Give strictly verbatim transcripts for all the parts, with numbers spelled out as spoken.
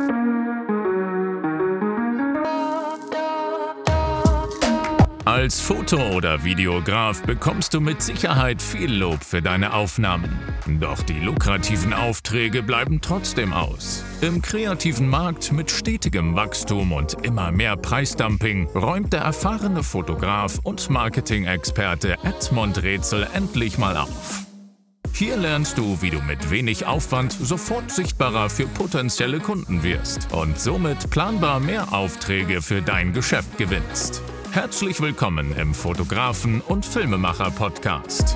Als Foto- oder Videograf bekommst du mit Sicherheit viel Lob für deine Aufnahmen. Doch die lukrativen Aufträge bleiben trotzdem aus. Im kreativen Markt mit stetigem Wachstum und immer mehr Preisdumping räumt der erfahrene Fotograf und Marketing-Experte Edmund Rätsel endlich mal auf. Hier lernst du, wie du mit wenig Aufwand sofort sichtbarer für potenzielle Kunden wirst und somit planbar mehr Aufträge für dein Geschäft gewinnst. Herzlich willkommen im Fotografen- und Filmemacher-Podcast.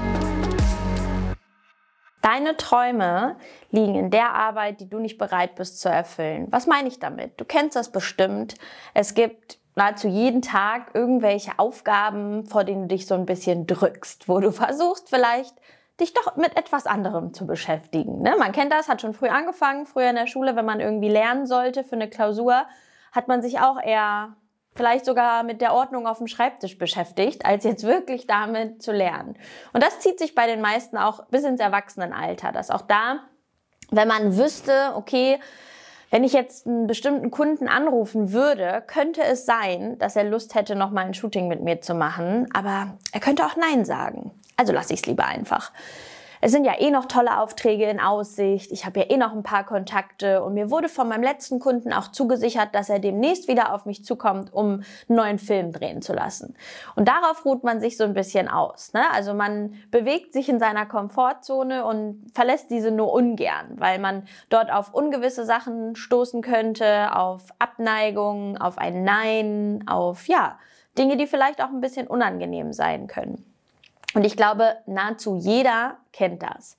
Deine Träume liegen in der Arbeit, die du nicht bereit bist zu erfüllen. Was meine ich damit? Du kennst das bestimmt. Es gibt nahezu jeden Tag irgendwelche Aufgaben, vor denen du dich so ein bisschen drückst, wo du versuchst vielleicht, dich doch mit etwas anderem zu beschäftigen. Ne? Man kennt das, hat schon früh angefangen. Früher in der Schule, wenn man irgendwie lernen sollte für eine Klausur, hat man sich auch eher vielleicht sogar mit der Ordnung auf dem Schreibtisch beschäftigt, als jetzt wirklich damit zu lernen. Und das zieht sich bei den meisten auch bis ins Erwachsenenalter, dass auch da, wenn man wüsste, okay, wenn ich jetzt einen bestimmten Kunden anrufen würde, könnte es sein, dass er Lust hätte, noch mal ein Shooting mit mir zu machen, aber er könnte auch Nein sagen. Also lasse ich es lieber einfach. Es sind ja eh noch tolle Aufträge in Aussicht, ich habe ja eh noch ein paar Kontakte und mir wurde von meinem letzten Kunden auch zugesichert, dass er demnächst wieder auf mich zukommt, um einen neuen Film drehen zu lassen. Und darauf ruht man sich so ein bisschen aus, ne? Also man bewegt sich in seiner Komfortzone und verlässt diese nur ungern, weil man dort auf ungewisse Sachen stoßen könnte, auf Abneigung, auf ein Nein, auf ja Dinge, die vielleicht auch ein bisschen unangenehm sein können. Und ich glaube, nahezu jeder kennt das.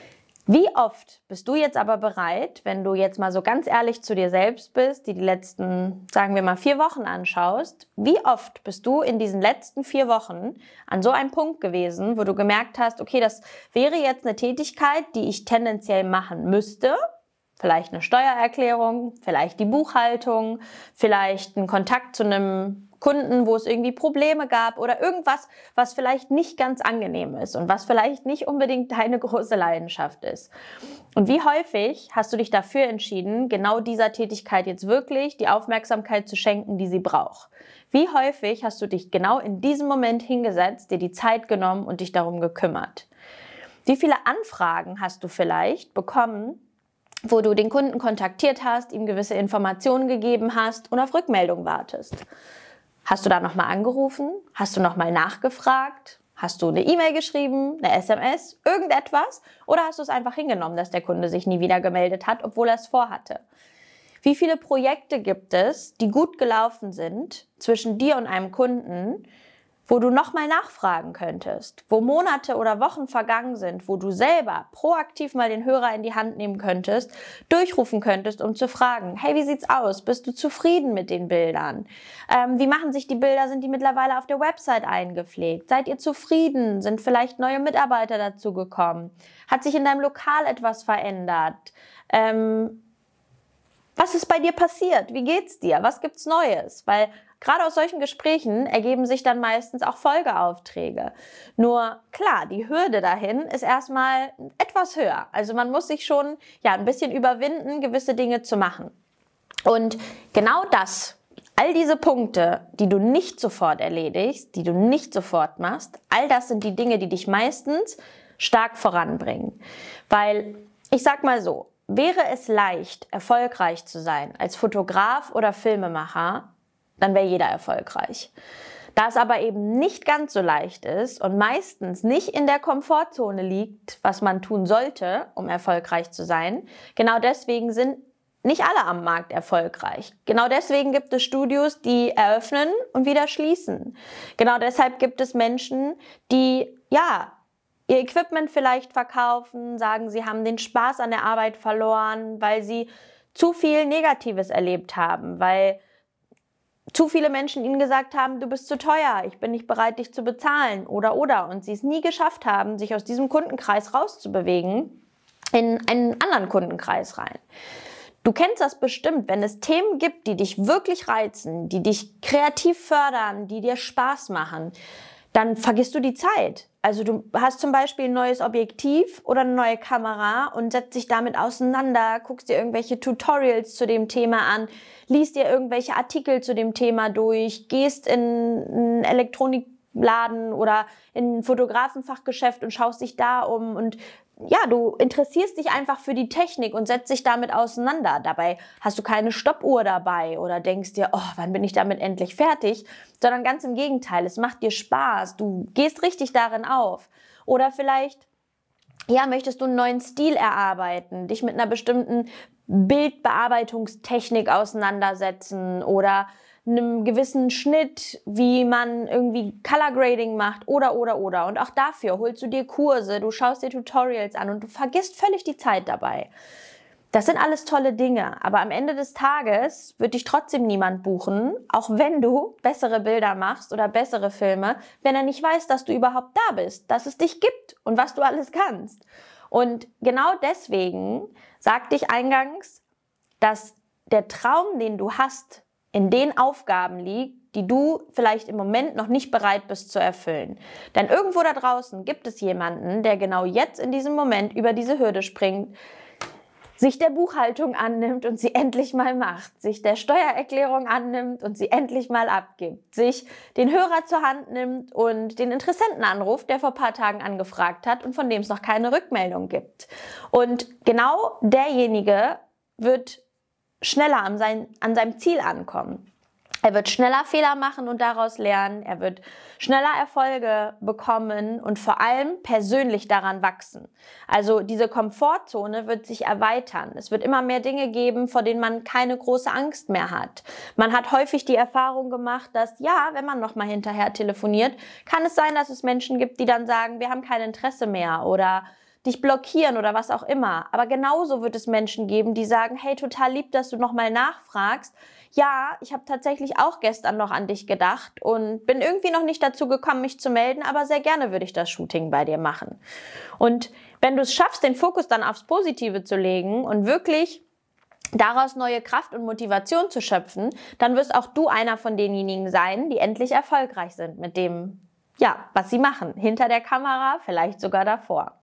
Wie oft bist du jetzt aber bereit, wenn du jetzt mal so ganz ehrlich zu dir selbst bist, die die letzten, sagen wir mal, vier Wochen anschaust, wie oft bist du in diesen letzten vier Wochen an so einem Punkt gewesen, wo du gemerkt hast, okay, das wäre jetzt eine Tätigkeit, die ich tendenziell machen müsste, vielleicht eine Steuererklärung, vielleicht die Buchhaltung, vielleicht ein Kontakt zu einem Kunden, wo es irgendwie Probleme gab oder irgendwas, was vielleicht nicht ganz angenehm ist und was vielleicht nicht unbedingt deine große Leidenschaft ist. Und wie häufig hast du dich dafür entschieden, genau dieser Tätigkeit jetzt wirklich die Aufmerksamkeit zu schenken, die sie braucht? Wie häufig hast du dich genau in diesem Moment hingesetzt, dir die Zeit genommen und dich darum gekümmert? Wie viele Anfragen hast du vielleicht bekommen, wo du den Kunden kontaktiert hast, ihm gewisse Informationen gegeben hast und auf Rückmeldung wartest? Hast du da nochmal angerufen? Hast du nochmal nachgefragt? Hast du eine E-Mail geschrieben, eine S M S, irgendetwas? Oder hast du es einfach hingenommen, dass der Kunde sich nie wieder gemeldet hat, obwohl er es vorhatte? Wie viele Projekte gibt es, die gut gelaufen sind zwischen dir und einem Kunden, wo du nochmal nachfragen könntest, wo Monate oder Wochen vergangen sind, wo du selber proaktiv mal den Hörer in die Hand nehmen könntest, durchrufen könntest, um zu fragen, hey, wie sieht's aus? Bist du zufrieden mit den Bildern? Ähm, wie machen sich die Bilder? Sind die mittlerweile auf der Website eingepflegt? Seid ihr zufrieden? Sind vielleicht neue Mitarbeiter dazu gekommen? Hat sich in deinem Lokal etwas verändert? Ähm, was ist bei dir passiert? Wie geht's dir? Was gibt's Neues? Weil gerade aus solchen Gesprächen ergeben sich dann meistens auch Folgeaufträge. Nur klar, die Hürde dahin ist erstmal etwas höher. Also man muss sich schon ja ein bisschen überwinden, gewisse Dinge zu machen. Und genau das, all diese Punkte, die du nicht sofort erledigst, die du nicht sofort machst, all das sind die Dinge, die dich meistens stark voranbringen. Weil, ich sag mal so, wäre es leicht, erfolgreich zu sein als Fotograf oder Filmemacher, dann wäre jeder erfolgreich. Da es aber eben nicht ganz so leicht ist und meistens nicht in der Komfortzone liegt, was man tun sollte, um erfolgreich zu sein, genau deswegen sind nicht alle am Markt erfolgreich. Genau deswegen gibt es Studios, die eröffnen und wieder schließen. Genau deshalb gibt es Menschen, die, ja, ihr Equipment vielleicht verkaufen, sagen, sie haben den Spaß an der Arbeit verloren, weil sie zu viel Negatives erlebt haben, weil zu viele Menschen ihnen gesagt haben, du bist zu teuer, ich bin nicht bereit, dich zu bezahlen oder oder und sie es nie geschafft haben, sich aus diesem Kundenkreis rauszubewegen in einen anderen Kundenkreis rein. Du kennst das bestimmt, wenn es Themen gibt, die dich wirklich reizen, die dich kreativ fördern, die dir Spaß machen, dann vergisst du die Zeit. Also du hast zum Beispiel ein neues Objektiv oder eine neue Kamera und setzt dich damit auseinander, guckst dir irgendwelche Tutorials zu dem Thema an, liest dir irgendwelche Artikel zu dem Thema durch, gehst in einen Elektronikladen oder in ein Fotografenfachgeschäft und schaust dich da um und ja, du interessierst dich einfach für die Technik und setzt dich damit auseinander. Dabei hast du keine Stoppuhr dabei oder denkst dir, oh, wann bin ich damit endlich fertig? Sondern ganz im Gegenteil, es macht dir Spaß, du gehst richtig darin auf. Oder vielleicht, ja, möchtest du einen neuen Stil erarbeiten, dich mit einer bestimmten Bildbearbeitungstechnik auseinandersetzen oder einem gewissen Schnitt, wie man irgendwie Color Grading macht oder, oder, oder. Und auch dafür holst du dir Kurse, du schaust dir Tutorials an und du vergisst völlig die Zeit dabei. Das sind alles tolle Dinge, aber am Ende des Tages wird dich trotzdem niemand buchen, auch wenn du bessere Bilder machst oder bessere Filme, wenn er nicht weiß, dass du überhaupt da bist, dass es dich gibt und was du alles kannst. Und genau deswegen sagte ich eingangs, dass der Traum, den du hast, in den Aufgaben liegt, die du vielleicht im Moment noch nicht bereit bist zu erfüllen. Denn irgendwo da draußen gibt es jemanden, der genau jetzt in diesem Moment über diese Hürde springt, sich der Buchhaltung annimmt und sie endlich mal macht, sich der Steuererklärung annimmt und sie endlich mal abgibt, sich den Hörer zur Hand nimmt und den Interessenten anruft, der vor ein paar Tagen angefragt hat und von dem es noch keine Rückmeldung gibt. Und genau derjenige wird schneller an, sein, an seinem Ziel ankommen. Er wird schneller Fehler machen und daraus lernen. Er wird schneller Erfolge bekommen und vor allem persönlich daran wachsen. Also diese Komfortzone wird sich erweitern. Es wird immer mehr Dinge geben, vor denen man keine große Angst mehr hat. Man hat häufig die Erfahrung gemacht, dass ja, wenn man nochmal hinterher telefoniert, kann es sein, dass es Menschen gibt, die dann sagen, wir haben kein Interesse mehr oder dich blockieren oder was auch immer. Aber genauso wird es Menschen geben, die sagen, hey, total lieb, dass du nochmal nachfragst. Ja, ich habe tatsächlich auch gestern noch an dich gedacht und bin irgendwie noch nicht dazu gekommen, mich zu melden, aber sehr gerne würde ich das Shooting bei dir machen. Und wenn du es schaffst, den Fokus dann aufs Positive zu legen und wirklich daraus neue Kraft und Motivation zu schöpfen, dann wirst auch du einer von denjenigen sein, die endlich erfolgreich sind mit dem, ja, was sie machen. Hinter der Kamera, vielleicht sogar davor.